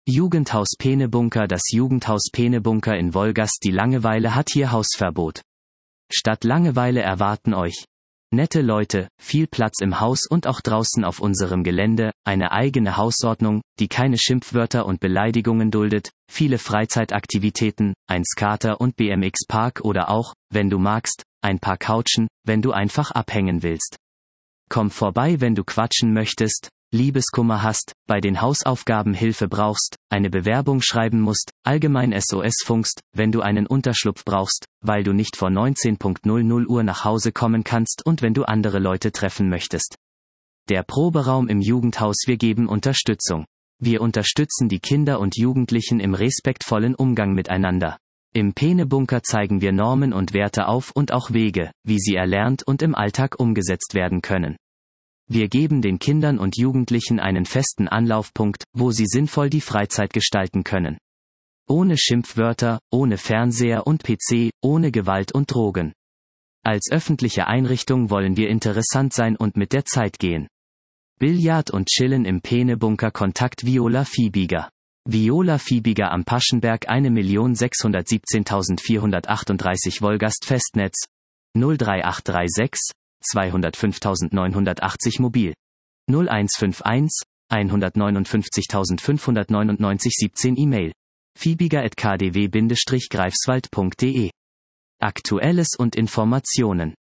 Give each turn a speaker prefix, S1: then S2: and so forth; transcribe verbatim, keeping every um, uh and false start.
S1: Jugendhaus Peenebunker. Das Jugendhaus Peenebunker in Wolgast. Die Langeweile hat hier Hausverbot. Statt Langeweile erwarten euch nette Leute, viel Platz im Haus und auch draußen auf unserem Gelände, eine eigene Hausordnung, die keine Schimpfwörter und Beleidigungen duldet, viele Freizeitaktivitäten, ein Skater- und B M X-Park oder auch, wenn du magst, ein paar Couchen, wenn du einfach abhängen willst. Komm vorbei, wenn du quatschen möchtest, Liebeskummer hast, bei den Hausaufgaben Hilfe brauchst, eine Bewerbung schreiben musst, allgemein S O S funkst, wenn du einen Unterschlupf brauchst, weil du nicht vor neunzehn Uhr nach Hause kommen kannst und wenn du andere Leute treffen möchtest. Der Proberaum im Jugendhaus. Wir geben Unterstützung. Wir unterstützen die Kinder und Jugendlichen im respektvollen Umgang miteinander. Im Peenebunker zeigen wir Normen und Werte auf und auch Wege, wie sie erlernt und im Alltag umgesetzt werden können. Wir geben den Kindern und Jugendlichen einen festen Anlaufpunkt, wo sie sinnvoll die Freizeit gestalten können. Ohne Schimpfwörter, ohne Fernseher und P C, ohne Gewalt und Drogen. Als öffentliche Einrichtung wollen wir interessant sein und mit der Zeit gehen. Billard und Chillen im Peenebunker. Kontakt Viola Fiebiger. Viola Fiebiger am Paschenberg eine Million sechshundertsiebzehntausendvierhundertachtunddreißig Wolgast Festnetz null drei acht drei sechs zweihundertfünftausendneunhundertachtzig mobil null eins fünf eins einhundertneunundfünfzigtausendfünfhundertneunundneunzig siebzehn E-Mail fiebiger at k d w Bindestrich greifswald punkt de. Aktuelles und Informationen